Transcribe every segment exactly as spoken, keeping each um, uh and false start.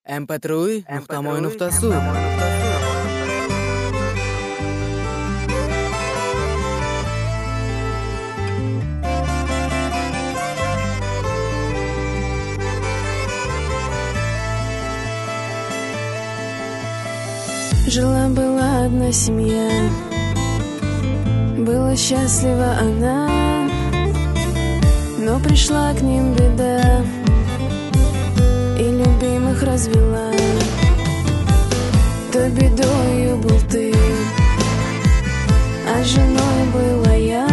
эм пэ три нуктамой нуктасу. Жила-была одна семья, была счастлива она, но пришла к ним беда и любимых развела. Той бедою был ты, а женой была я.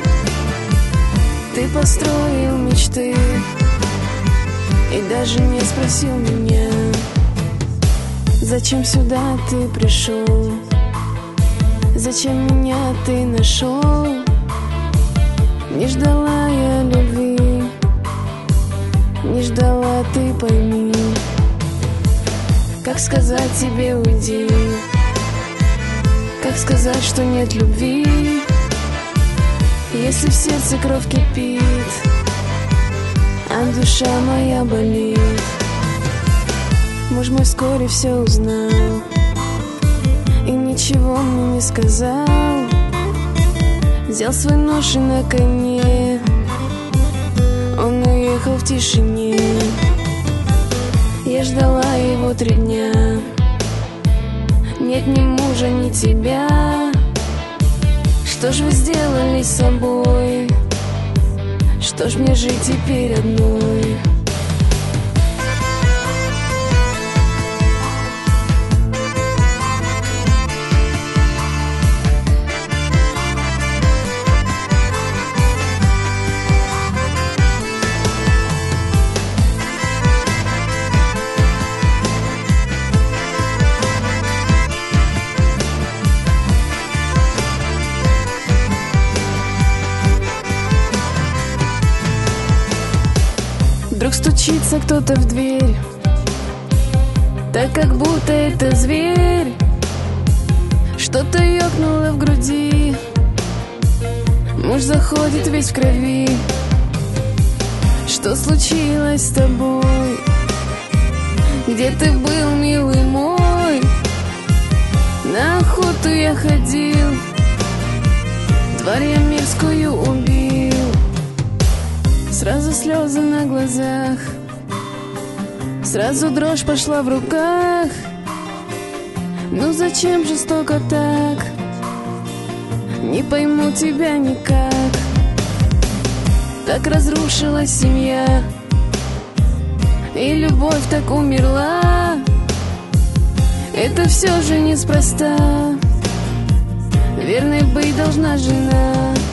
Ты построил мечты и даже не спросил меня, зачем сюда ты пришел, зачем меня ты нашел. Не ждала я любви, не ждала, ты пойми. Как сказать тебе уйди, как сказать, что нет любви, если в сердце кровь кипит, а душа моя болит. Муж мой вскоре все узнал и ничего мне не сказал. Взял свой нож и на коне он уехал в тишине. Я ждала его три дня, нет ни мужа, ни тебя. Что ж вы сделали с собой? Что ж мне жить теперь одной? Вдруг стучится кто-то в дверь, так как будто это зверь. Что-то ёкнуло в груди, муж заходит весь в крови. Что случилось с тобой? Где ты был, милый мой? На охоту я ходил, тварь я мерзкую убил. Сразу слезы на глазах, сразу дрожь пошла в руках. Ну зачем жестоко так? Не пойму тебя никак. Так разрушилась семья, и любовь так умерла. Это все же неспроста, верной быть должна жена.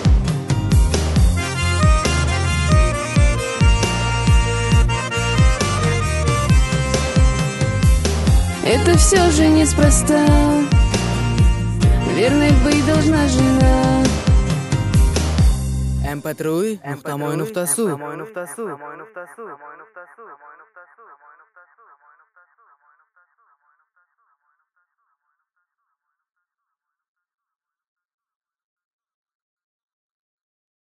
Это все же неспроста, верной быть должна жена. эм пэ три нуктамой нуктасу.